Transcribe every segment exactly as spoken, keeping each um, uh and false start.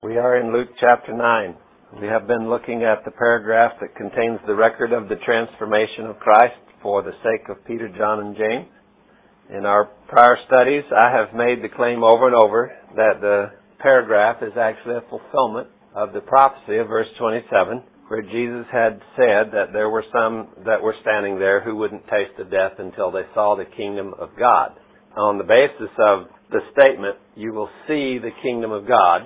We are in Luke chapter nine. We have been looking at the paragraph that contains the record of the transformation of Christ for the sake of Peter, John, and James. In our prior studies, I have made the claim over and over that the paragraph is actually a fulfillment of the prophecy of verse twenty-seven, where Jesus had said that there were some that were standing there who wouldn't taste of death until they saw the kingdom of God. On the basis of the statement, you will see the kingdom of God,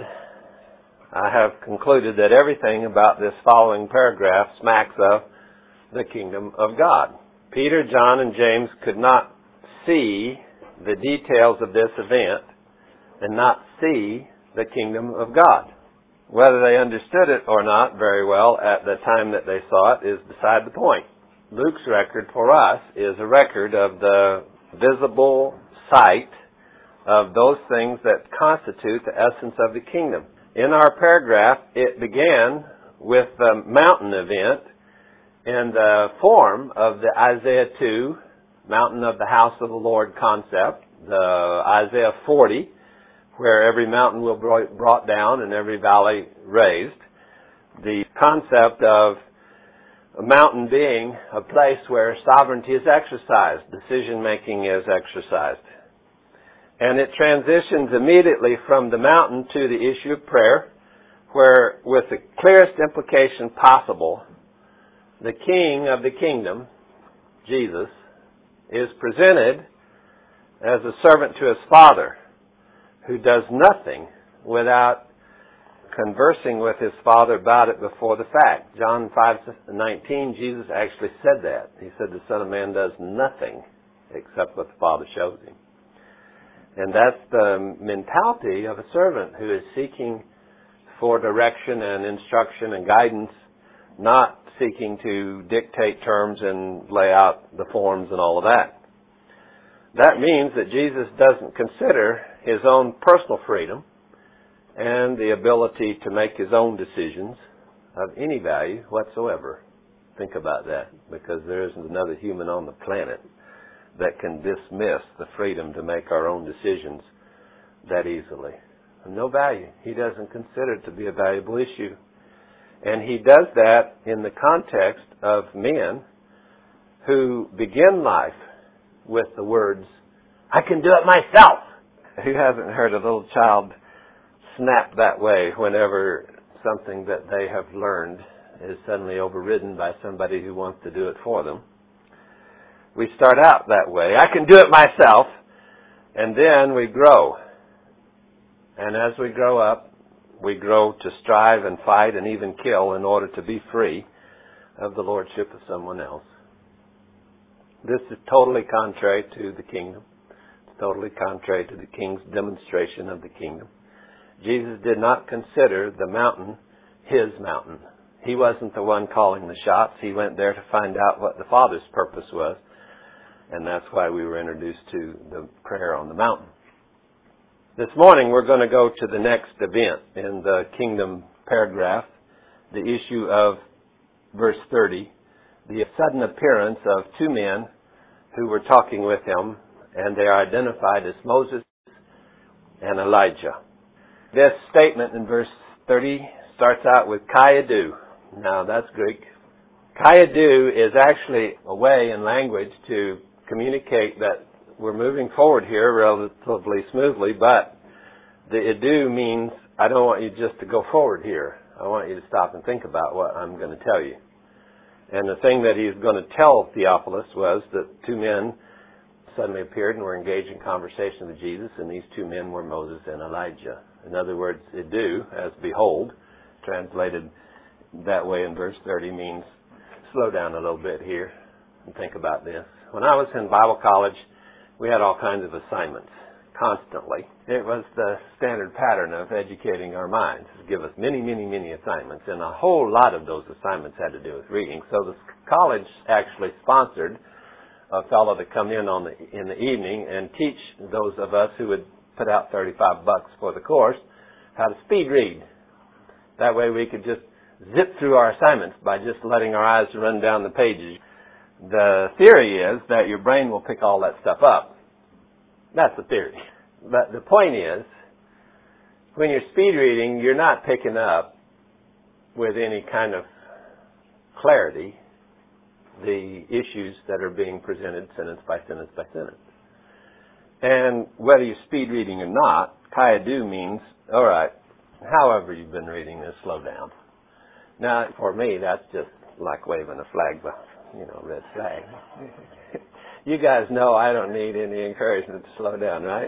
I have concluded that everything about this following paragraph smacks of the kingdom of God. Peter, John, and James could not see the details of this event and not see the kingdom of God. Whether they understood it or not very well at the time that they saw it is beside the point. Luke's record for us is a record of the visible sight of those things that constitute the essence of the kingdom. In our paragraph, it began with the mountain event in the form of the Isaiah two, mountain of the house of the Lord concept, the Isaiah forty, where every mountain will be brought down and every valley raised. The concept of a mountain being a place where sovereignty is exercised, decision-making is exercised. And it transitions immediately from the mountain to the issue of prayer, where, with the clearest implication possible, the King of the kingdom, Jesus, is presented as a servant to his Father, who does nothing without conversing with his Father about it before the fact. John five nineteen, Jesus actually said that. He said the Son of Man does nothing except what the Father shows him. And that's the mentality of a servant who is seeking for direction and instruction and guidance, not seeking to dictate terms and lay out the forms and all of that. That means that Jesus doesn't consider his own personal freedom and the ability to make his own decisions of any value whatsoever. Think about that, because there isn't another human on the planet that can dismiss the freedom to make our own decisions that easily. No value. He doesn't consider it to be a valuable issue. And he does that in the context of men who begin life with the words, I can do it myself. Who hasn't heard a little child snap that way whenever something that they have learned is suddenly overridden by somebody who wants to do it for them? We start out that way. I can do it myself. And then we grow. And as we grow up, we grow to strive and fight and even kill in order to be free of the lordship of someone else. This is totally contrary to the kingdom. It's totally contrary to the king's demonstration of the kingdom. Jesus did not consider the mountain his mountain. He wasn't the one calling the shots. He went there to find out what the Father's purpose was. And that's why we were introduced to the prayer on the mountain. This morning we're going to go to the next event in the kingdom paragraph, the issue of verse thirty, the sudden appearance of two men who were talking with him, and they are identified as Moses and Elijah. This statement in verse thirty starts out with Kaiadu. Now that's Greek. Kaiadu is actually a way in language to communicate that we're moving forward here relatively smoothly, but the idu means I don't want you just to go forward here. I want you to stop and think about what I'm going to tell you. And the thing that he's going to tell Theophilus was that two men suddenly appeared and were engaged in conversation with Jesus, and these two men were Moses and Elijah. In other words, idu, as behold, translated that way in verse thirty, means slow down a little bit here and think about this. When I was in Bible college, we had all kinds of assignments, constantly. It was the standard pattern of educating our minds, to give us many, many, many assignments, and a whole lot of those assignments had to do with reading. So the college actually sponsored a fellow to come in on the in the evening and teach those of us who would put out thirty-five bucks for the course how to speed read. That way we could just zip through our assignments by just letting our eyes run down the pages. The theory is that your brain will pick all that stuff up. That's the theory. But the point is, when you're speed reading, you're not picking up with any kind of clarity the issues that are being presented sentence by sentence by sentence. And whether you're speed reading or not, kayadu means, all right, however you've been reading this, slow down. Now, for me, that's just like waving a flag, you know, red flag. You guys know I don't need any encouragement to slow down, right?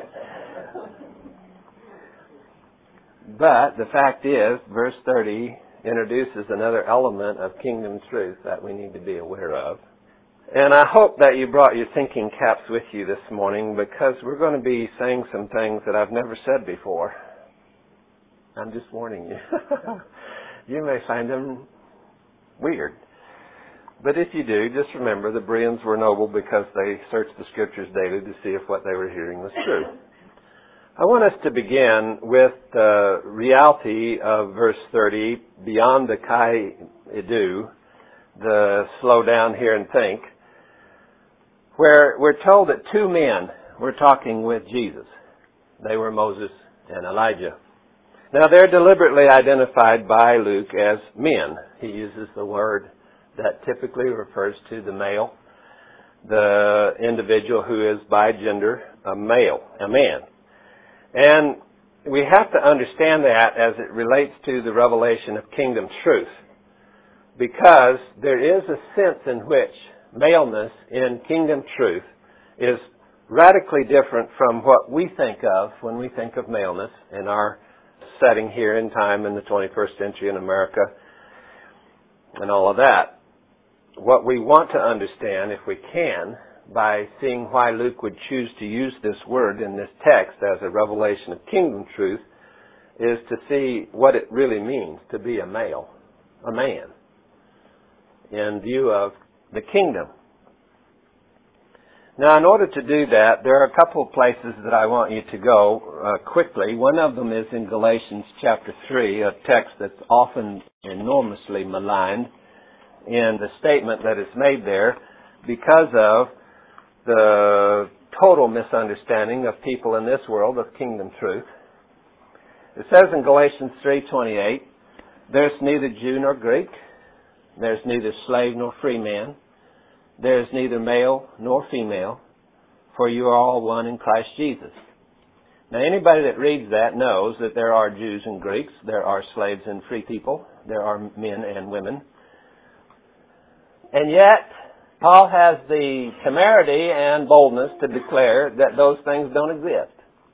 But the fact is, verse thirty introduces another element of kingdom truth that we need to be aware of. And I hope that you brought your thinking caps with you this morning, because we're going to be saying some things that I've never said before. I'm just warning you. You may find them weird. But if you do, just remember the Bereans were noble because they searched the Scriptures daily to see if what they were hearing was true. I want us to begin with the reality of verse thirty, beyond the kayadu, the slow down here and think, where we're told that two men were talking with Jesus. They were Moses and Elijah. Now, they're deliberately identified by Luke as men. He uses the word that typically refers to the male, the individual who is by gender a male, a man. And we have to understand that as it relates to the revelation of kingdom truth, because there is a sense in which maleness in kingdom truth is radically different from what we think of when we think of maleness in our setting here in time in the twenty-first century in America and all of that. What we want to understand, if we can, by seeing why Luke would choose to use this word in this text as a revelation of kingdom truth, is to see what it really means to be a male, a man, in view of the kingdom. Now, in order to do that, there are a couple of places that I want you to go uh, quickly. One of them is in Galatians chapter three, a text that's often enormously maligned in the statement that is made there because of the total misunderstanding of people in this world of kingdom truth. It says in Galatians three twenty-eight, "There's neither Jew nor Greek, there's neither slave nor free man, there's neither male nor female, for you are all one in Christ Jesus." Now, anybody that reads that knows that there are Jews and Greeks, there are slaves and free people, there are men and women. And yet, Paul has the temerity and boldness to declare that those things don't exist.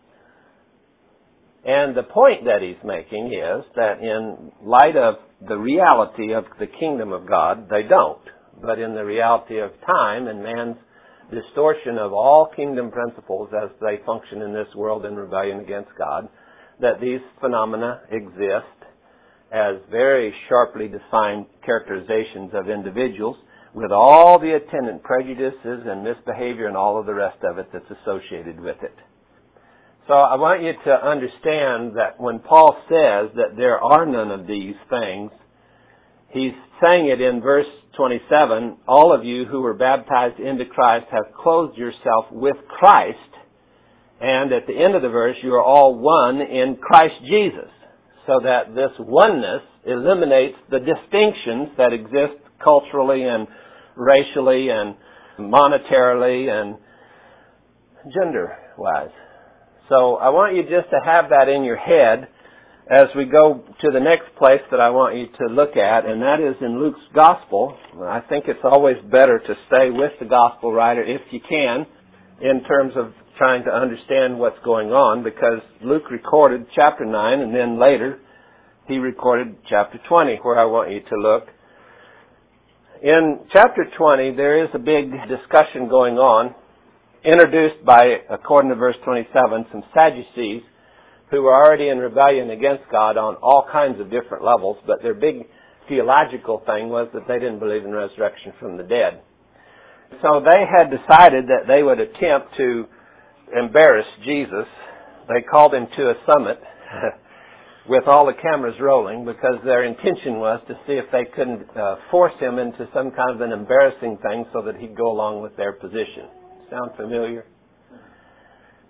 And the point that he's making is that in light of the reality of the kingdom of God, they don't. But in the reality of time and man's distortion of all kingdom principles as they function in this world in rebellion against God, that these phenomena exist as very sharply defined characterizations of individuals with all the attendant prejudices and misbehavior and all of the rest of it that's associated with it. So I want you to understand that when Paul says that there are none of these things, he's saying it in verse twenty-seven, "All of you who were baptized into Christ have clothed yourself with Christ." And at the end of the verse, you are all one in Christ Jesus. So that this oneness eliminates the distinctions that exist culturally and racially and monetarily and gender-wise. So I want you just to have that in your head as we go to the next place that I want you to look at, and that is in Luke's Gospel. I think it's always better to stay with the Gospel writer if you can, in terms of trying to understand what's going on, because Luke recorded chapter nine, and then later he recorded chapter twenty, where I want you to look. In chapter twenty, there is a big discussion going on, introduced by, according to verse twenty-seven, some Sadducees who were already in rebellion against God on all kinds of different levels, but their big theological thing was that they didn't believe in resurrection from the dead. So they had decided that they would attempt to embarrass Jesus. They called him to a summit with all the cameras rolling, because their intention was to see if they couldn't uh, force him into some kind of an embarrassing thing so that he'd go along with their position. Sound familiar?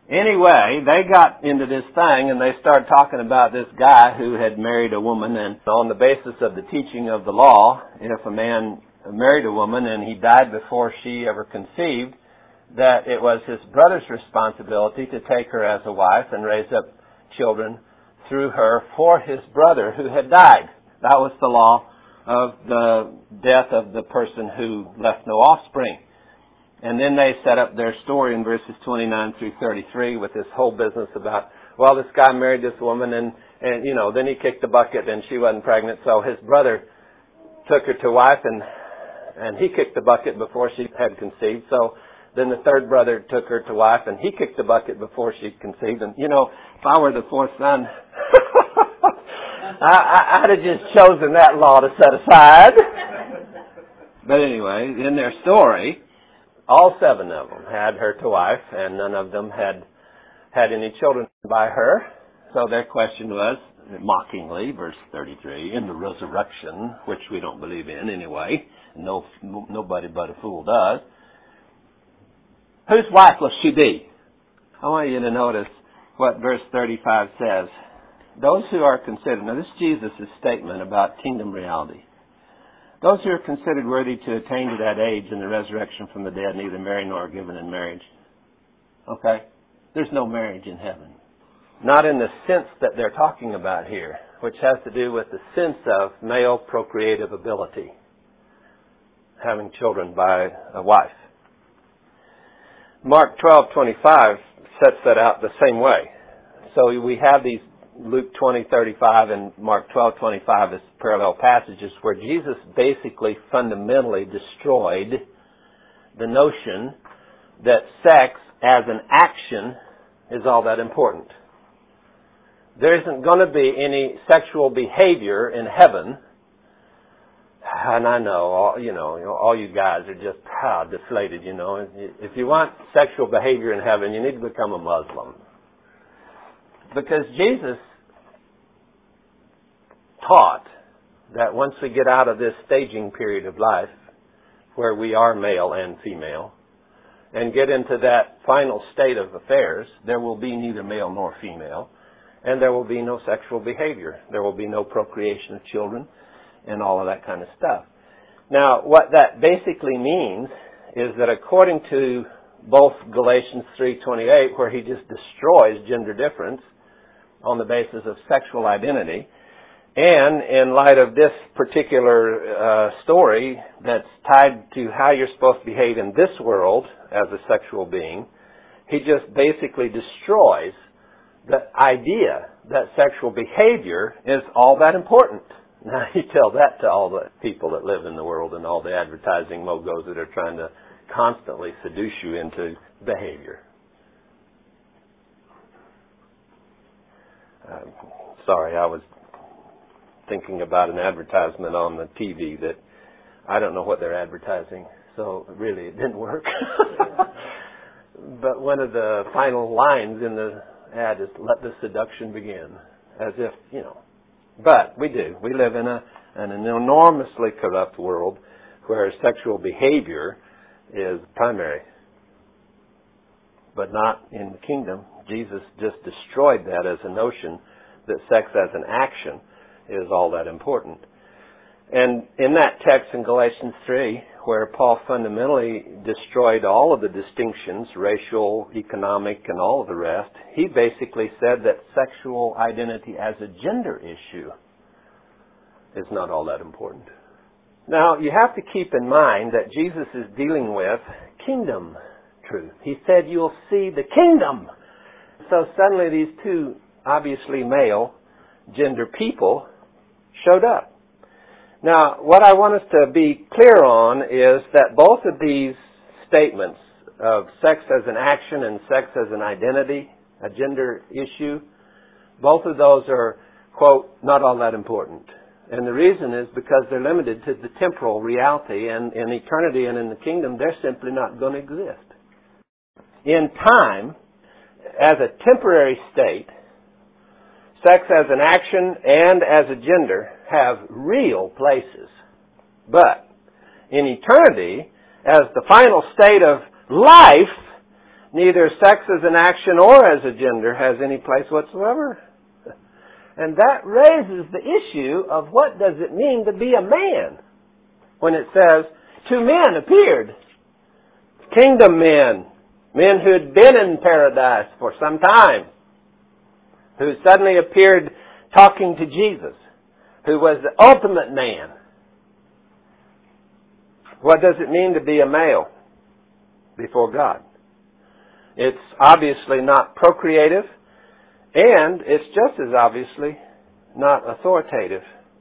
Anyway, they got into this thing and they started talking about this guy who had married a woman, and on the basis of the teaching of the law, if a man married a woman and he died before she ever conceived, that it was his brother's responsibility to take her as a wife and raise up children through her for his brother who had died. That was the law of the death of the person who left no offspring. And then they set up their story in verses twenty-nine through thirty-three with this whole business about, well, this guy married this woman and, and you know, then he kicked the bucket and she wasn't pregnant, so his brother took her to wife and and he kicked the bucket before she had conceived. So then the third brother took her to wife and he kicked the bucket before she conceived. And, you know, if I were the fourth son, I, I, I'd have just chosen that law to set aside. But anyway, in their story, all seven of them had her to wife, and none of them had had any children by her. So their question was, mockingly, verse thirty-three, in the resurrection, which we don't believe in anyway, no, nobody but a fool does, whose wife will she be? I want you to notice what verse thirty-five says. Those who are considered, now this is Jesus' statement about kingdom reality. Those who are considered worthy to attain to that age in the resurrection from the dead neither marry nor are given in marriage. Okay? There's no marriage in heaven. Not in the sense that they're talking about here, which has to do with the sense of male procreative ability, having children by a wife. Mark twelve twenty-five sets that out the same way. So we have these Luke twenty thirty-five and Mark twelve twenty-five as parallel passages where Jesus basically fundamentally destroyed the notion that sex as an action is all that important. There isn't going to be any sexual behavior in heaven. And I know, all, you know, all you guys are just ah, deflated, you know. If you want sexual behavior in heaven, you need to become a Muslim. Because Jesus taught that once we get out of this staging period of life, where we are male and female, and get into that final state of affairs, there will be neither male nor female, and there will be no sexual behavior. There will be no procreation of children, and all of that kind of stuff. Now, what that basically means is that according to both Galatians three twenty-eight, where he just destroys gender difference on the basis of sexual identity, and in light of this particular uh, story that's tied to how you're supposed to behave in this world as a sexual being, he just basically destroys the idea that sexual behavior is all that important. Now, you tell that to all the people that live in the world and all the advertising mogos that are trying to constantly seduce you into behavior. Uh, sorry, I was thinking about an advertisement on the T V that I don't know what they're advertising, so really it didn't work. But one of the final lines in the ad is, "Let the seduction begin," as if, you know. But we do. We live in a in an enormously corrupt world where sexual behavior is primary, but not in the kingdom. Jesus just destroyed that as a notion that sex as an action is all that important. And in that text in Galatians three, where Paul fundamentally destroyed all of the distinctions, racial, economic, and all of the rest, he basically said that sexual identity as a gender issue is not all that important. Now, you have to keep in mind that Jesus is dealing with kingdom truth. He said, "You'll see the kingdom." So suddenly these two obviously male gender people showed up. Now, what I want us to be clear on is that both of these statements of sex as an action and sex as an identity, a gender issue, both of those are, quote, not all that important. And the reason is because they're limited to the temporal reality, and in eternity and in the kingdom, they're simply not going to exist. In time, as a temporary state, sex as an action and as a gender have real places. But in eternity, as the final state of life, neither sex as an action or as a gender has any place whatsoever. And that raises the issue of what does it mean to be a man when it says, two men appeared, kingdom men, men who had been in paradise for some time, who suddenly appeared talking to Jesus, who was the ultimate man. What does it mean to be a male before God? It's obviously not procreative, and it's just as obviously not authoritative.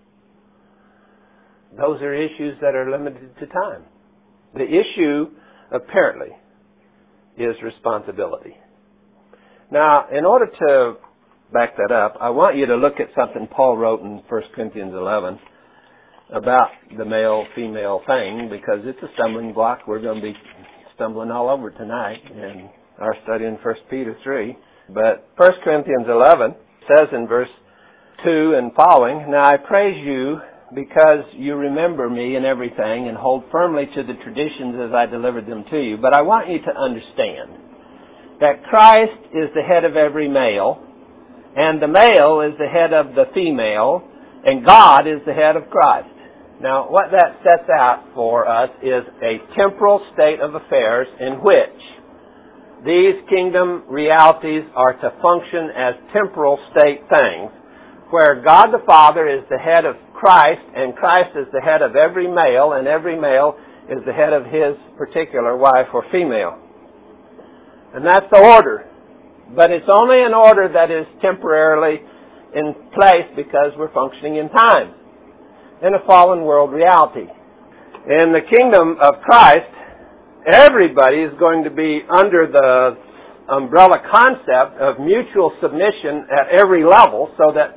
Those are issues that are limited to time. The issue, apparently, is responsibility. Now, in order to back that up, I want you to look at something Paul wrote in First Corinthians eleven about the male-female thing, because it's a stumbling block. We're going to be stumbling all over tonight in our study in First Peter three. But First Corinthians eleven says in verse two and following, "Now I praise you because you remember me in everything and hold firmly to the traditions as I delivered them to you. But I want you to understand that Christ is the head of every male, and the male is the head of the female, and God is the head of Christ." Now, what that sets out for us is a temporal state of affairs in which these kingdom realities are to function as temporal state things, where God the Father is the head of Christ, and Christ is the head of every male, and every male is the head of his particular wife or female. And that's the order. But it's only an order that is temporarily in place because we're functioning in time, in a fallen world reality. In the kingdom of Christ, everybody is going to be under the umbrella concept of mutual submission at every level, so that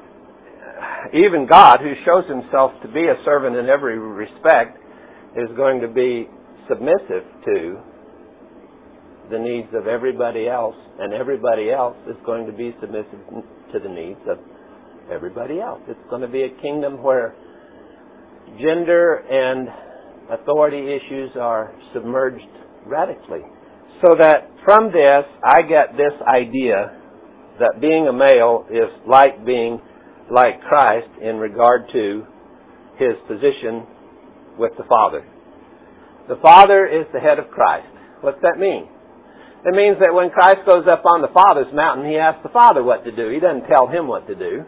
even God, who shows himself to be a servant in every respect, is going to be submissive to the needs of everybody else, and everybody else is going to be submissive to the needs of everybody else. It's going to be a kingdom where gender and authority issues are submerged radically. So that from this, I get this idea that being a male is like being like Christ in regard to his position with the Father. The Father is the head of Christ. What's that mean? It means that when Christ goes up on the Father's mountain, he asks the Father what to do. He doesn't tell him what to do.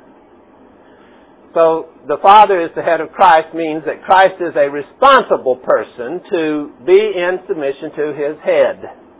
So the Father is the head of Christ means that Christ is a responsible person to be in submission to his head.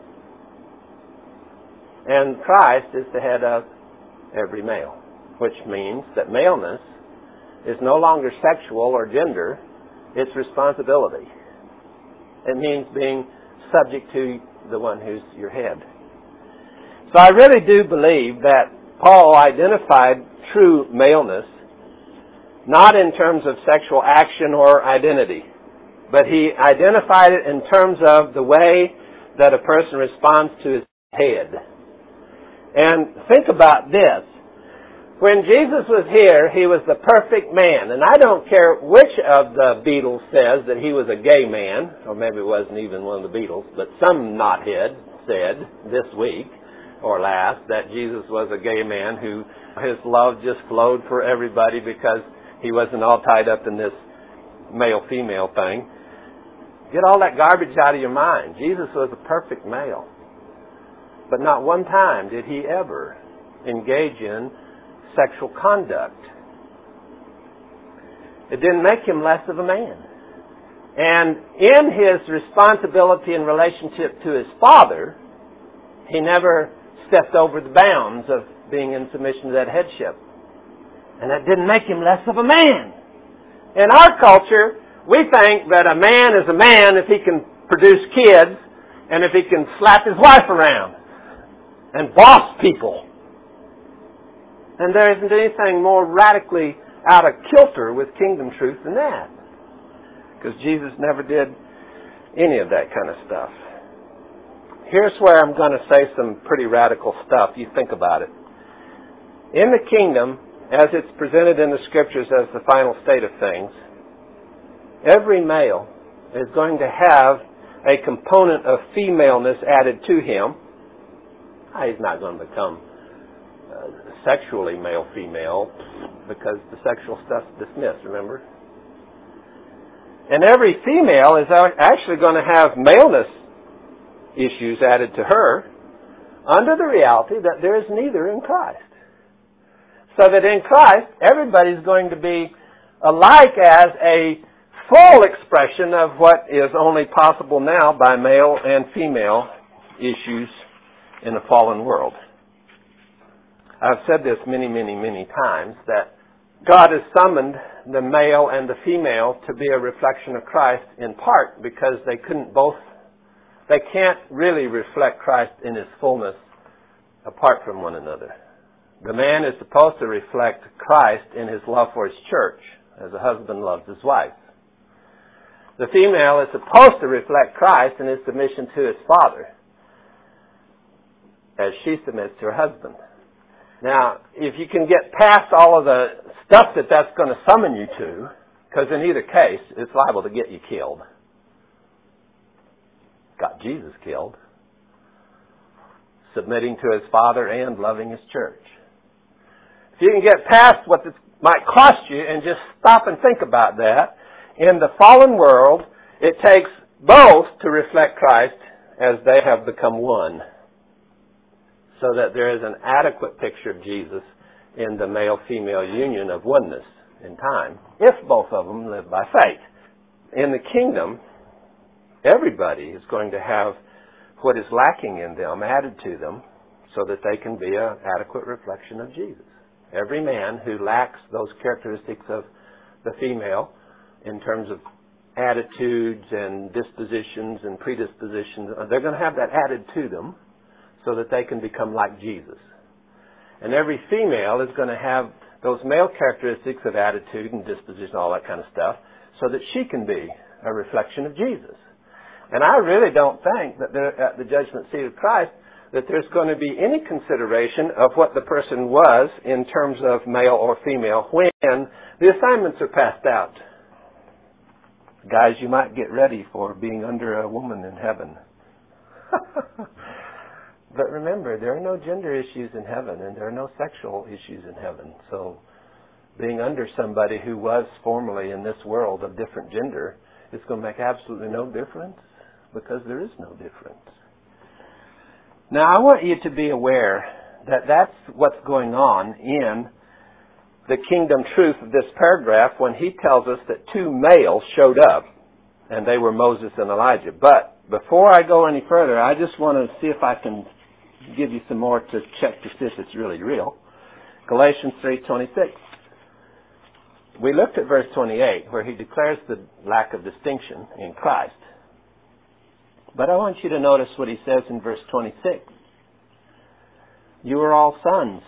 And Christ is the head of every male, which means that maleness is no longer sexual or gender, it's responsibility. It means being subject to the one who's your head. So I really do believe that Paul identified true maleness not in terms of sexual action or identity, but he identified it in terms of the way that a person responds to his head. And think about this. When Jesus was here, he was the perfect man. And I don't care which of the Beatles says that he was a gay man, or maybe it wasn't even one of the Beatles, but some knothead said this week or last that Jesus was a gay man who his love just flowed for everybody because he wasn't all tied up in this male-female thing. Get all that garbage out of your mind. Jesus was a perfect male. But not one time did he ever engage in sexual conduct. It didn't make him less of a man. And in his responsibility in relationship to his Father, he never stepped over the bounds of being in submission to that headship. And that didn't make him less of a man. In our culture, we think that a man is a man if he can produce kids and if he can slap his wife around and boss people. And there isn't anything more radically out of kilter with kingdom truth than that. Because Jesus never did any of that kind of stuff. Here's where I'm going to say some pretty radical stuff. You think about it. In the kingdom, as it's presented in the Scriptures as the final state of things, every male is going to have a component of femaleness added to him, He's not going to become uh, sexually male-female because the sexual stuff's dismissed, remember? And every female is actually going to have maleness issues added to her under the reality that there is neither in Christ. So that in Christ, everybody's going to be alike as a full expression of what is only possible now by male and female issues in a fallen world. I've said this many, many, many times, that God has summoned the male and the female to be a reflection of Christ in part because they couldn't both, they can't really reflect Christ in His fullness apart from one another. The man is supposed to reflect Christ in his love for his church, as a husband loves his wife. The female is supposed to reflect Christ in his submission to his father, as she submits to her husband. Now, if you can get past all of the stuff that that's going to summon you to, because in either case, it's liable to get you killed. Got Jesus killed. Submitting to his father and loving his church. If you can get past what this might cost you and just stop and think about that, in the fallen world, it takes both to reflect Christ as they have become one, so that there is an adequate picture of Jesus in the male-female union of oneness in time, if both of them live by faith. In the kingdom, everybody is going to have what is lacking in them added to them so that they can be an adequate reflection of Jesus. Every man who lacks those characteristics of the female in terms of attitudes and dispositions and predispositions, they're going to have that added to them so that they can become like Jesus. And every female is going to have those male characteristics of attitude and disposition, all that kind of stuff, so that she can be a reflection of Jesus. And I really don't think that there, at the judgment seat of Christ that there's going to be any consideration of what the person was in terms of male or female when the assignments are passed out. Guys, you might get ready for being under a woman in heaven. But remember, there are no gender issues in heaven, and there are no sexual issues in heaven. So being under somebody who was formerly in this world of different gender is going to make absolutely no difference, because there is no difference. Now, I want you to be aware that that's what's going on in the kingdom truth of this paragraph when he tells us that two males showed up, and they were Moses and Elijah. But before I go any further, I just want to see if I can give you some more to check to see if it's really real. Galatians three twenty-six. We looked at verse twenty-eight, where he declares the lack of distinction in Christ. But I want you to notice what he says in verse twenty-six. You are all sons.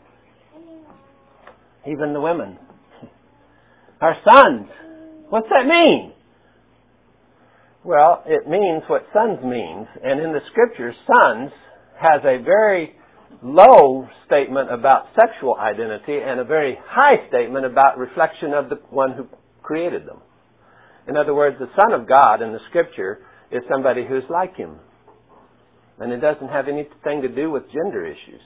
Even the women are sons. What's that mean? Well, it means what sons means. And in the Scriptures, sons has a very low statement about sexual identity and a very high statement about reflection of the one who created them. In other words, the Son of God in the Scripture is somebody who's like Him. And it doesn't have anything to do with gender issues.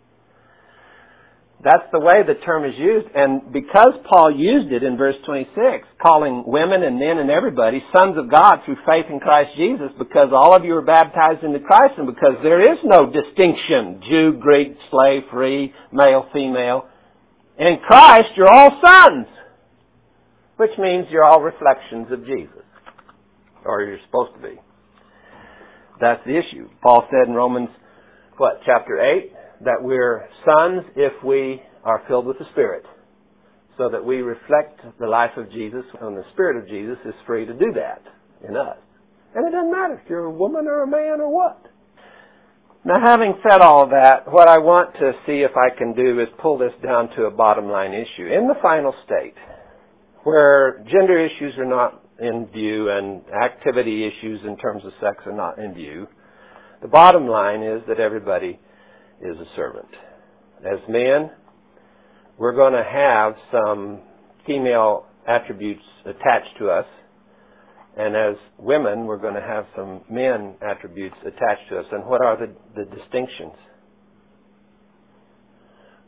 That's the way the term is used. And because Paul used it in verse twenty-six, calling women and men and everybody sons of God through faith in Christ Jesus, because all of you are baptized into Christ, and because there is no distinction, Jew, Greek, slave, free, male, female. In Christ, you're all sons, which means you're all reflections of Jesus. Or you're supposed to be. That's the issue. Paul said in Romans, what, chapter eight, that we're sons if we are filled with the Spirit, so that we reflect the life of Jesus, and the Spirit of Jesus is free to do that in us. And it doesn't matter if you're a woman or a man or what. Now, having said all that, what I want to see if I can do is pull this down to a bottom line issue. In the final state, where gender issues are not in view and activity issues in terms of sex are not in view, the bottom line is that everybody is a servant. As men, we're going to have some female attributes attached to us, and as women, we're going to have some men attributes attached to us. And what are the, the distinctions?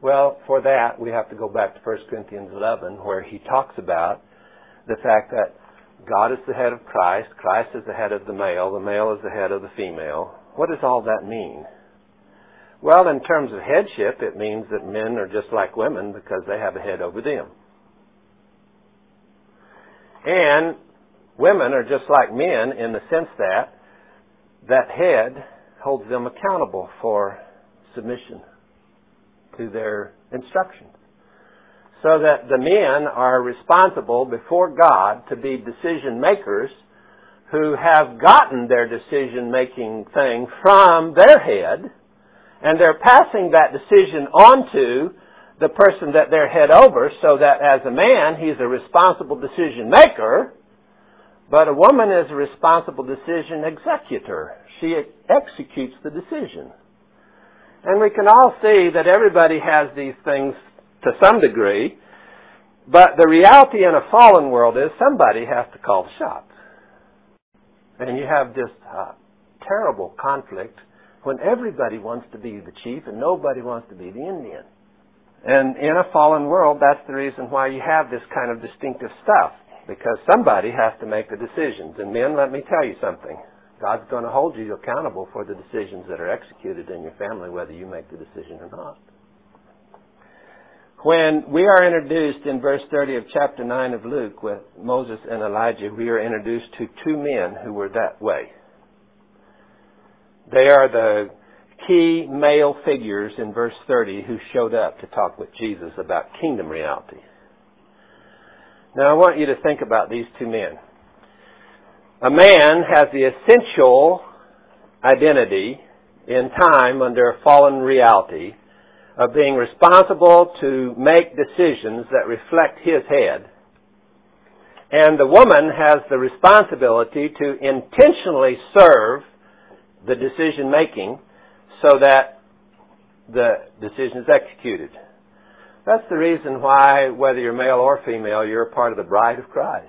Well, for that, we have to go back to First Corinthians eleven, where he talks about the fact that God is the head of Christ, Christ is the head of the male, the male is the head of the female. What does all that mean? Well, in terms of headship, it means that men are just like women because they have a head over them. And women are just like men in the sense that that head holds them accountable for submission to their instructions. So that the men are responsible before God to be decision makers who have gotten their decision making thing from their head, and they're passing that decision on to the person that they're head over, so that as a man, he's a responsible decision maker, but a woman is a responsible decision executor. She executes the decision. And we can all see that everybody has these things to some degree, but the reality in a fallen world is somebody has to call the shots. And you have this uh, terrible conflict when everybody wants to be the chief and nobody wants to be the Indian. And in a fallen world, that's the reason why you have this kind of distinctive stuff, because somebody has to make the decisions. And men, let me tell you something. God's going to hold you accountable for the decisions that are executed in your family, whether you make the decision or not. When we are introduced in verse thirty of chapter nine of Luke with Moses and Elijah, we are introduced to two men who were that way. They are the key male figures in verse thirty who showed up to talk with Jesus about kingdom reality. Now I want you to think about these two men. A man has the essential identity in time under a fallen reality of being responsible to make decisions that reflect his head. And the woman has the responsibility to intentionally serve the decision making so that the decision is executed. That's the reason why, whether you're male or female, you're a part of the bride of Christ.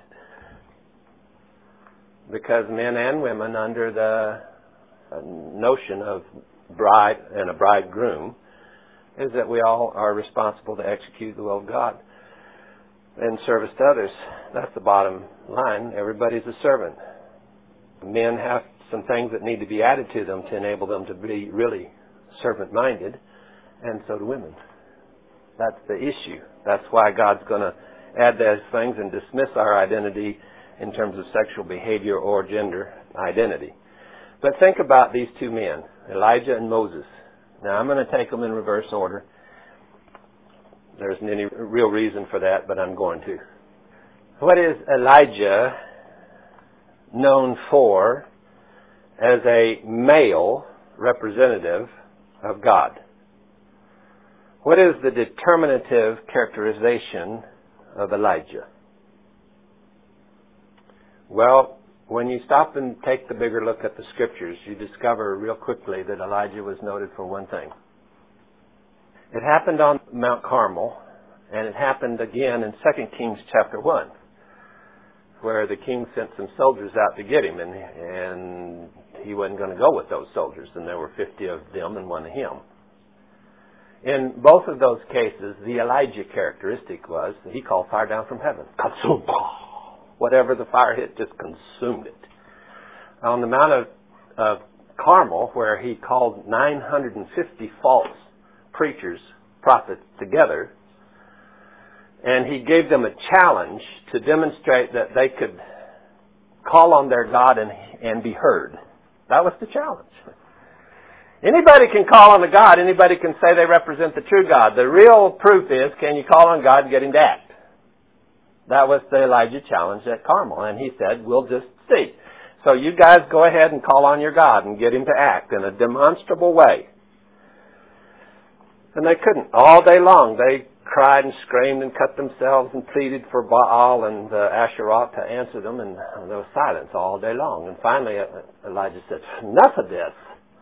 Because men and women, under the notion of bride and a bridegroom, is that we all are responsible to execute the will of God in service to others. That's the bottom line. Everybody's a servant. Men have some things that need to be added to them to enable them to be really servant-minded, and so do women. That's the issue. That's why God's going to add those things and dismiss our identity in terms of sexual behavior or gender identity. But think about these two men, Elijah and Moses. Now, I'm going to take them in reverse order. There isn't any real reason for that, but I'm going to. What is Elijah known for as a male representative of God? What is the determinative characterization of Elijah? Well, when you stop and take the bigger look at the Scriptures, you discover real quickly that Elijah was noted for one thing. It happened on Mount Carmel, and it happened again in Second Kings chapter one, where the king sent some soldiers out to get him, and, and he wasn't going to go with those soldiers, and there were fifty of them and one of him. In both of those cases, the Elijah characteristic was that he called fire down from heaven. Consume. Whatever the fire hit, just consumed it. On the Mount of, of Carmel, where he called nine hundred fifty false preachers, prophets, together, and he gave them a challenge to demonstrate that they could call on their God and, and be heard. That was the challenge. Anybody can call on the God. Anybody can say they represent the true God. The real proof is, can you call on God and get him to act? That was the Elijah challenge at Carmel. And he said, we'll just see. So you guys go ahead and call on your God and get him to act in a demonstrable way. And they couldn't. All day long they cried and screamed and cut themselves and pleaded for Baal and uh, Asherah to answer them. And there was silence all day long. And finally Elijah said, enough of this.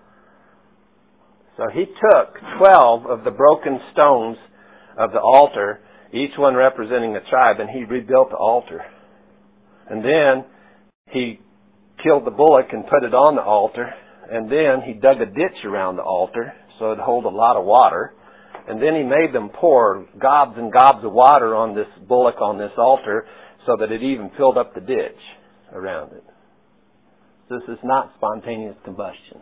So he took twelve of the broken stones of the altar, each one representing a tribe, and he rebuilt the altar. And then he killed the bullock and put it on the altar. And then he dug a ditch around the altar so it'd hold a lot of water. And then he made them pour gobs and gobs of water on this bullock on this altar so that it even filled up the ditch around it. This is not spontaneous combustion.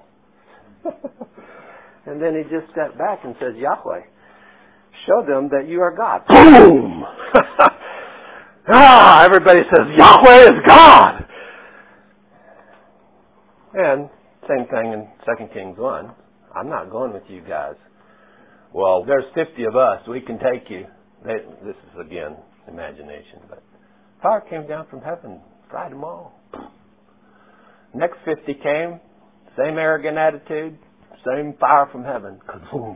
And then he just stepped back and says, Yahweh, show them that you are God. Boom! Ah, everybody says, Yahweh is God! And same thing in Second Kings one. I'm not going with you guys. Well, there's fifty of us. We can take you. They, this is, again, imagination. But fire came down from heaven, fried them all. Next fifty came, same arrogant attitude, same fire from heaven. Kaboom.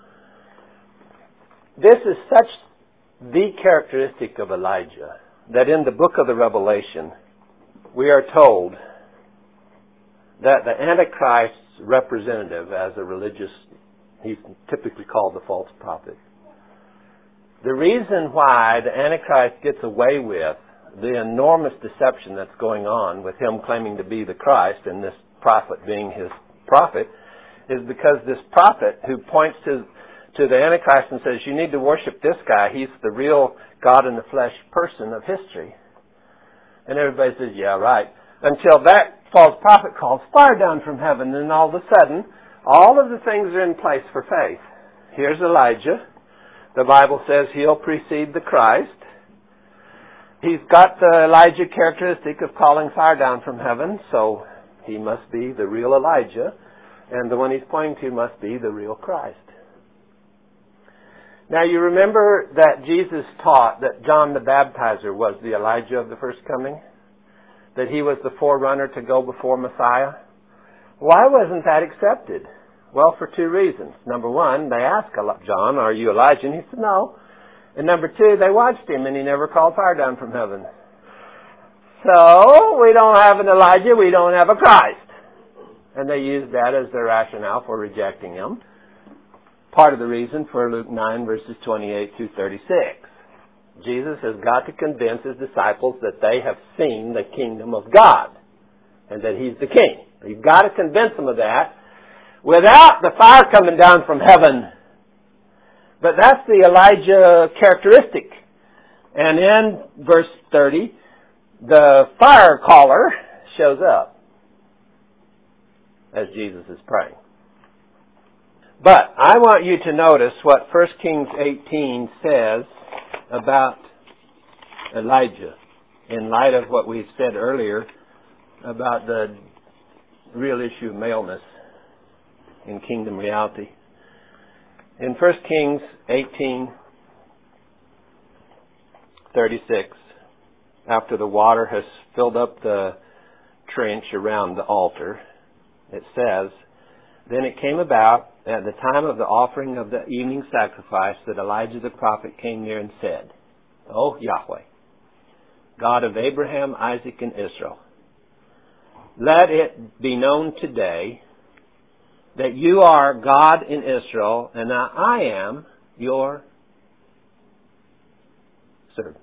This is such the characteristic of Elijah that in the book of the Revelation, we are told that the Antichrist's representative as a religious, he's typically called the false prophet. The reason why the Antichrist gets away with the enormous deception that's going on with him claiming to be the Christ and this prophet being his prophet is because this prophet who points to to the Antichrist and says, you need to worship this guy. He's the real God in the flesh person of history. And everybody says, yeah, right. Until that false prophet calls fire down from heaven, and all of a sudden, all of the things are in place for faith. Here's Elijah. The Bible says he'll precede the Christ. He's got the Elijah characteristic of calling fire down from heaven, so he must be the real Elijah, and the one he's pointing to must be the real Christ. Now you remember that Jesus taught that John the Baptizer was the Elijah of the first coming? That he was the forerunner to go before Messiah? Why wasn't that accepted? Well, for two reasons. Number one, they asked John, are you Elijah? And he said, no. And number two, they watched him and he never called fire down from heaven. So, we don't have an Elijah, we don't have a Christ. And they used that as their rationale for rejecting him. Part of the reason for Luke nine, verses twenty-eight through thirty-six. Jesus has got to convince his disciples that they have seen the kingdom of God and that he's the king. You've got to convince them of that without the fire coming down from heaven. But that's the Elijah characteristic. And in verse thirty, the fire caller shows up as Jesus is praying. But I want you to notice what First Kings eighteen says about Elijah in light of what we said earlier about the real issue of maleness in kingdom reality. In First Kings eighteen thirty-six, after the water has filled up the trench around the altar, it says, then it came about at the time of the offering of the evening sacrifice that Elijah the prophet came near and said, O Yahweh, God of Abraham, Isaac, and Israel, let it be known today that you are God in Israel, and that I am your servant.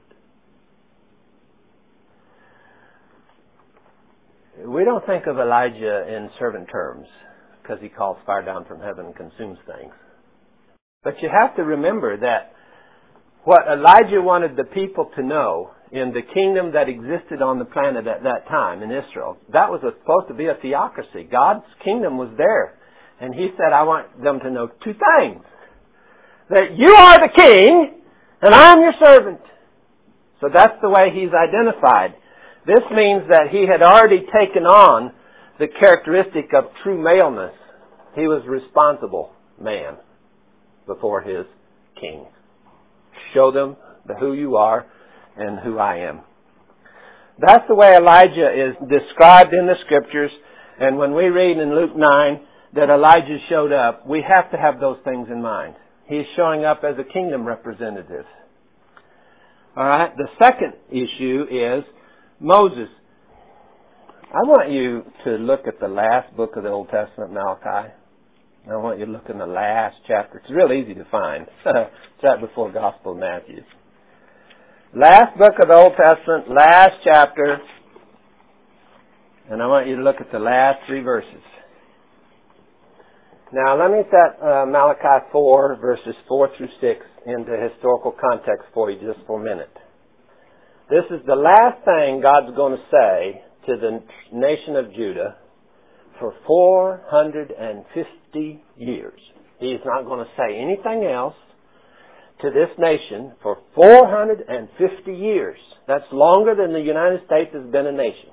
We don't think of Elijah in servant terms because he calls fire down from heaven and consumes things. But you have to remember that what Elijah wanted the people to know in the kingdom that existed on the planet at that time in Israel, that was supposed to be a theocracy. God's kingdom was there. And he said, I want them to know two things. That you are the king and I'm your servant. So that's the way he's identified. This means that he had already taken on the characteristic of true maleness. He was responsible man before his king. Show them who you are and who I am. That's the way Elijah is described in the Scriptures. And when we read in Luke nine that Elijah showed up, we have to have those things in mind. He's showing up as a kingdom representative. All right. The second issue is Moses. I want you to look at the last book of the Old Testament, Malachi. I want you to look in the last chapter. It's real easy to find. It's right before Gospel of Matthew. Last book of the Old Testament, last chapter. And I want you to look at the last three verses. Now let me set uh, Malachi four, verses four through six into historical context for you just for a minute. This is the last thing God's going to say to the nation of Judah for four hundred fifty years. He's not going to say anything else to this nation for four hundred fifty years. That's longer than the United States has been a nation.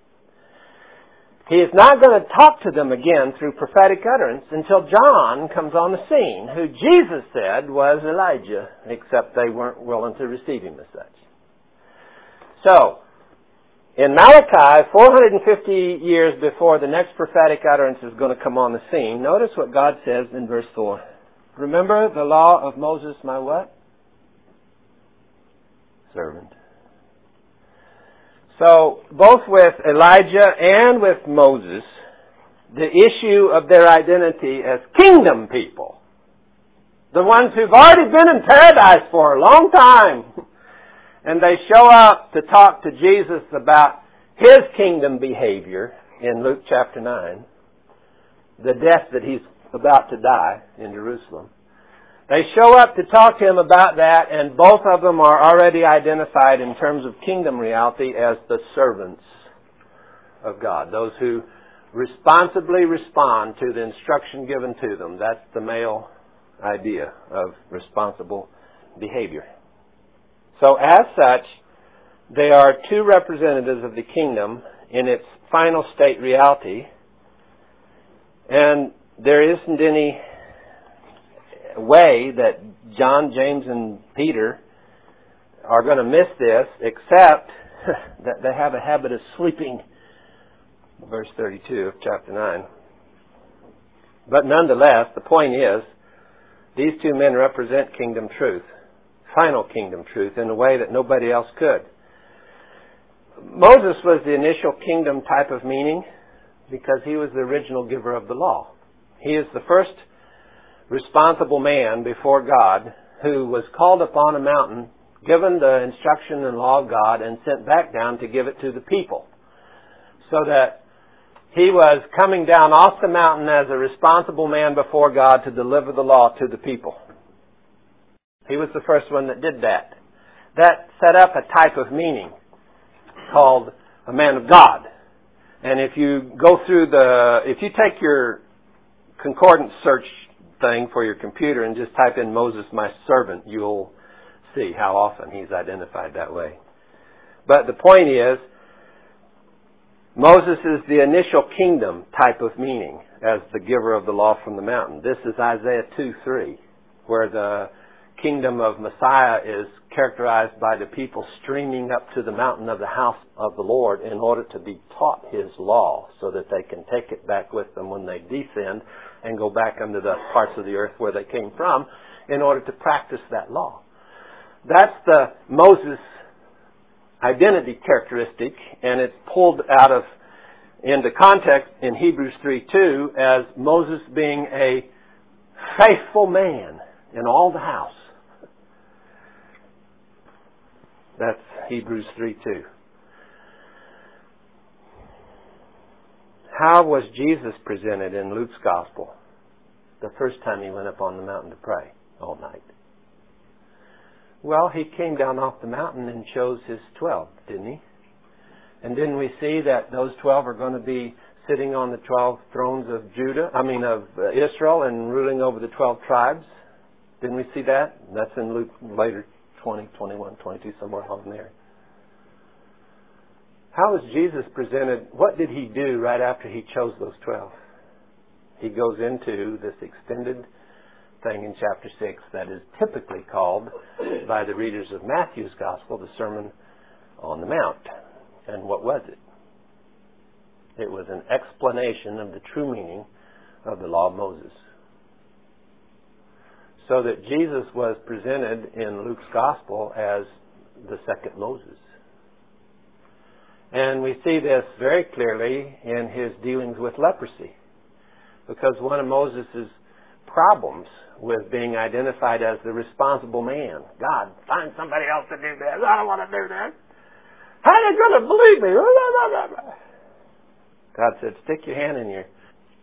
He is not going to talk to them again through prophetic utterance until John comes on the scene, who Jesus said was Elijah, except they weren't willing to receive him as such. So, in Malachi, four hundred fifty years before the next prophetic utterance is going to come on the scene, notice what God says in verse four. Remember the law of Moses, my what? Servant. So, both with Elijah and with Moses, the issue of their identity as kingdom people, the ones who've already been in paradise for a long time, and they show up to talk to Jesus about His kingdom behavior in Luke chapter nine, the death that He's about to die in Jerusalem. They show up to talk to Him about that, and both of them are already identified in terms of kingdom reality as the servants of God, those who responsibly respond to the instruction given to them. That's the male idea of responsible behavior. So as such, they are two representatives of the kingdom in its final state reality, and there isn't any way that John, James, and Peter are going to miss this, except that they have a habit of sleeping. Verse thirty-two of chapter nine. But nonetheless, the point is, these two men represent kingdom truth, final kingdom truth, in a way that nobody else could. Moses was the initial kingdom type of meaning because he was the original giver of the law. He is the first responsible man before God who was called upon a mountain, given the instruction and law of God, and sent back down to give it to the people. So that he was coming down off the mountain as a responsible man before God to deliver the law to the people. He was the first one that did that. That set up a type of meaning called a man of God. And if you go through the, if you take your concordance search thing for your computer and just type in Moses, my servant, you'll see how often he's identified that way. But the point is, Moses is the initial kingdom type of meaning as the giver of the law from the mountain. This is Isaiah two three, where the kingdom of Messiah is characterized by the people streaming up to the mountain of the house of the Lord in order to be taught His law so that they can take it back with them when they descend and go back into the parts of the earth where they came from in order to practice that law. That's the Moses identity characteristic, and it's pulled out of into context in Hebrews three two as Moses being a faithful man in all the house. That's Hebrews three two. How was Jesus presented in Luke's Gospel the first time He went up on the mountain to pray all night? Well, He came down off the mountain and chose His twelve, didn't He? And didn't we see that those twelve are going to be sitting on the twelve thrones of Judah, I mean of Israel, and ruling over the twelve tribes? Didn't we see that? That's in Luke later, twenty, twenty-one, twenty-two, somewhere along there. How was Jesus presented? What did He do right after He chose those twelve? He goes into this extended thing in chapter six that is typically called by the readers of Matthew's Gospel the Sermon on the Mount. And what was it? It was an explanation of the true meaning of the law of Moses. So that Jesus was presented in Luke's Gospel as the second Moses. And we see this very clearly in His dealings with leprosy. Because one of Moses' problems with being identified as the responsible man, God, find somebody else to do this. I don't want to do this. How are you going to believe me? God said, stick your hand in your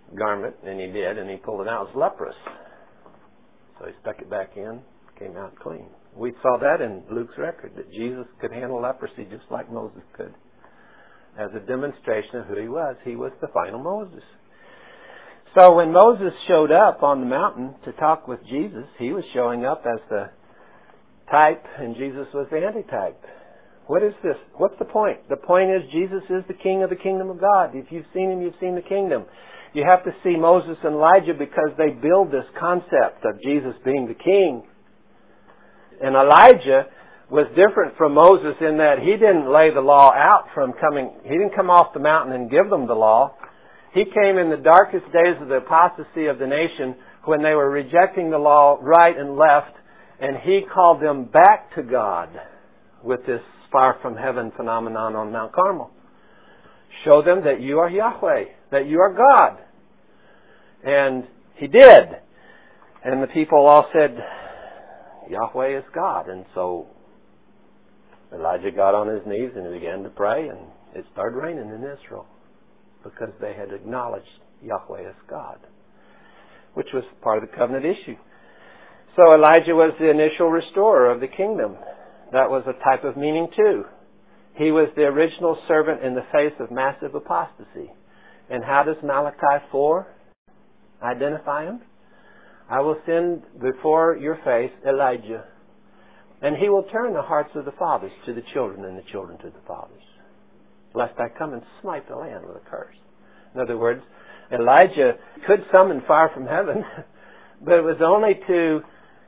garment, and he did, and he pulled it out. It was leprous. So he stuck it back in, came out clean. We saw that in Luke's record, that Jesus could handle leprosy just like Moses could. As a demonstration of who he was. He was the final Moses. So when Moses showed up on the mountain to talk with Jesus, he was showing up as the type, and Jesus was the antitype. What is this? What's the point? The point is Jesus is the king of the kingdom of God. If you've seen him, you've seen the kingdom. You have to see Moses and Elijah because they build this concept of Jesus being the king. And Elijah was different from Moses in that he didn't lay the law out from coming, he didn't come off the mountain and give them the law. He came in the darkest days of the apostasy of the nation when they were rejecting the law right and left, and he called them back to God with this fire from heaven phenomenon on Mount Carmel. Show them that you are Yahweh, that you are God. And he did. And the people all said, Yahweh is God. And so Elijah got on his knees and he began to pray, and it started raining in Israel because they had acknowledged Yahweh as God, which was part of the covenant issue. So Elijah was the initial restorer of the kingdom. That was a type of meaning too. He was the original servant in the face of massive apostasy. And how does Malachi four identify him? I will send before your face Elijah, and he will turn the hearts of the fathers to the children and the children to the fathers, lest I come and smite the land with a curse. In other words, Elijah could summon fire from heaven, but it was only to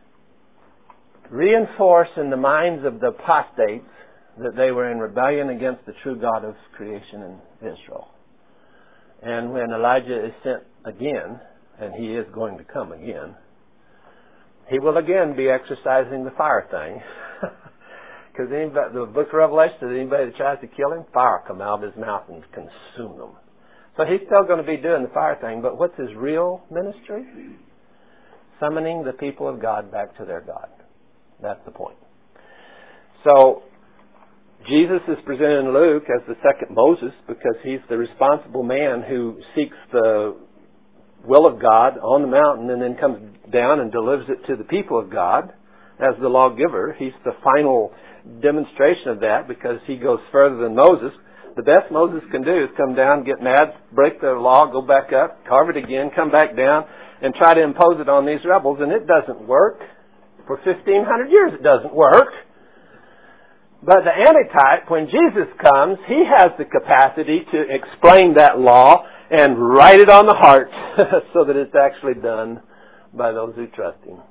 reinforce in the minds of the apostates that they were in rebellion against the true God of creation in Israel. And when Elijah is sent again, and he is going to come again, he will again be exercising the fire thing. Because the book of Revelation says anybody that tries to kill him, fire come out of his mouth and consume them. So he's still going to be doing the fire thing, but what's his real ministry? Summoning the people of God back to their God. That's the point. So Jesus is presented in Luke as the second Moses because he's the responsible man who seeks the will of God on the mountain and then comes down and delivers it to the people of God as the lawgiver. He's the final demonstration of that because he goes further than Moses. The best Moses can do is come down, get mad, break the law, go back up, carve it again, come back down, and try to impose it on these rebels, and it doesn't work. For fifteen hundred years it doesn't work. But the antitype, when Jesus comes, he has the capacity to explain that law and write it on the heart so that it's actually done by those who trust him.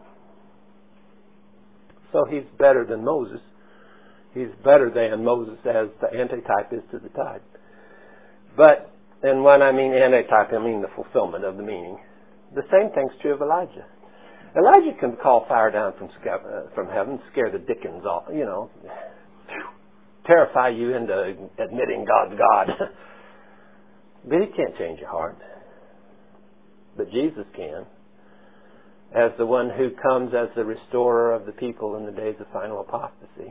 So he's better than Moses. He's better than Moses as the antitype is to the type. But, and when I mean antitype, I mean the fulfillment of the meaning. The same thing's true of Elijah. Elijah can call fire down from uh, from heaven, scare the dickens off, you know, terrify you into admitting God's God. But he can't change your heart. But Jesus can, as the one who comes as the restorer of the people in the days of final apostasy.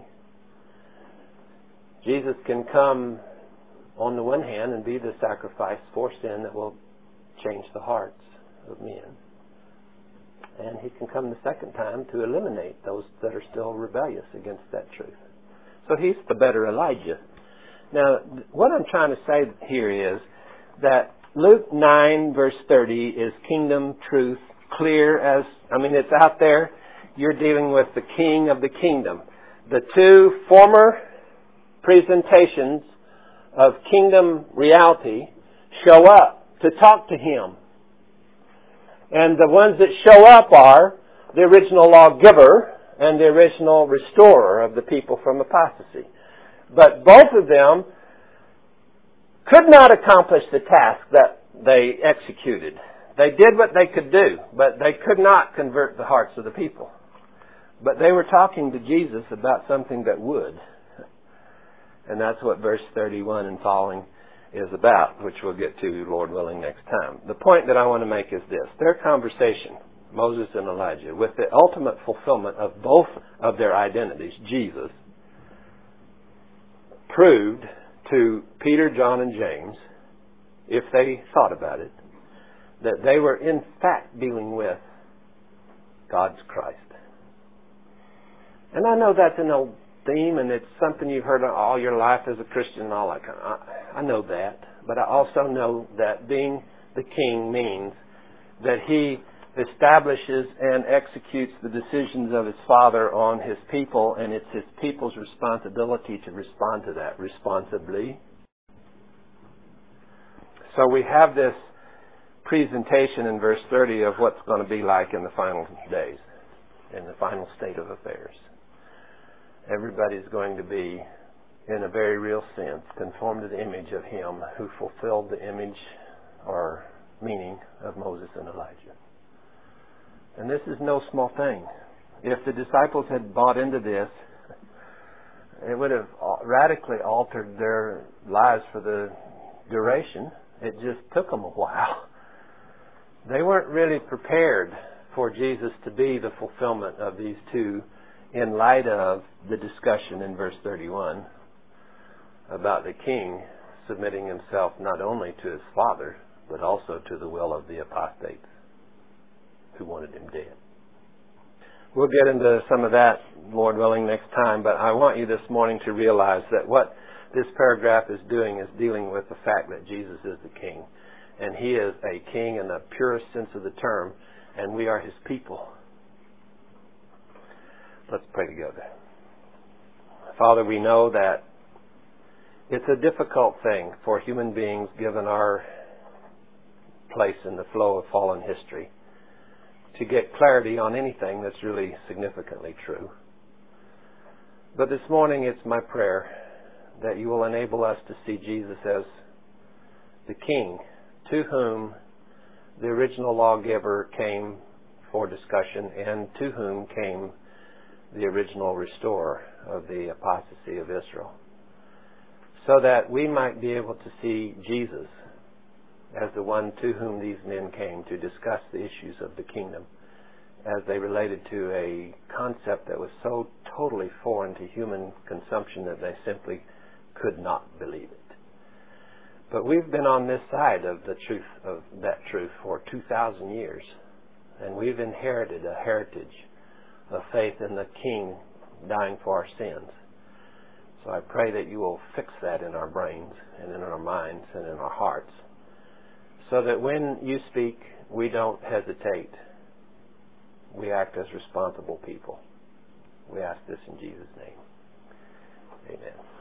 Jesus can come on the one hand and be the sacrifice for sin that will change the hearts of men. And he can come the second time to eliminate those that are still rebellious against that truth. So he's the better Elijah. Now, what I'm trying to say here is that Luke nine verse thirty is kingdom truth, clear as, I mean, it's out there. You're dealing with the king of the kingdom. The two former presentations of kingdom reality show up to talk to him. And the ones that show up are the original lawgiver and the original restorer of the people from apostasy. But both of them could not accomplish the task that they executed. They did what they could do, but they could not convert the hearts of the people. But they were talking to Jesus about something that would. And that's what verse thirty-one and following is about, which we'll get to, Lord willing, next time. The point that I want to make is this. Their conversation, Moses and Elijah, with the ultimate fulfillment of both of their identities, Jesus, proved to Peter, John, and James, if they thought about it, that they were in fact dealing with God's Christ. And I know that's an old theme, and it's something you've heard all your life as a Christian and all that kind of, I, I know that. But I also know that being the king means that he establishes and executes the decisions of his Father on his people, and it's his people's responsibility to respond to that responsibly. So we have this presentation in verse thirty of what's going to be like in the final days, in the final state of affairs. Everybody's going to be, in a very real sense, conformed to the image of him who fulfilled the image or meaning of Moses and Elijah. And this is no small thing. If the disciples had bought into this, it would have radically altered their lives for the duration. It just took them a while. They weren't really prepared for Jesus to be the fulfillment of these two in light of the discussion in verse thirty-one about the king submitting himself not only to his Father, but also to the will of the apostates who wanted him dead. We'll get into some of that, Lord willing, next time, but I want you this morning to realize that what this paragraph is doing is dealing with the fact that Jesus is the king. And he is a king in the purest sense of the term, and we are his people. Let's pray together. Father, we know that it's a difficult thing for human beings, given our place in the flow of fallen history, to get clarity on anything that's really significantly true. But this morning it's my prayer that you will enable us to see Jesus as the king to whom the original lawgiver came for discussion and to whom came the original restorer of the apostasy of Israel, so that we might be able to see Jesus as the one to whom these men came to discuss the issues of the kingdom as they related to a concept that was so totally foreign to human consumption that they simply could not believe it. But we've been on this side of the truth of that truth for two thousand years, and we've inherited a heritage of faith in the King dying for our sins. So I pray that you will fix that in our brains and in our minds and in our hearts, so that when you speak, we don't hesitate. We act as responsible people. We ask this in Jesus' name. Amen.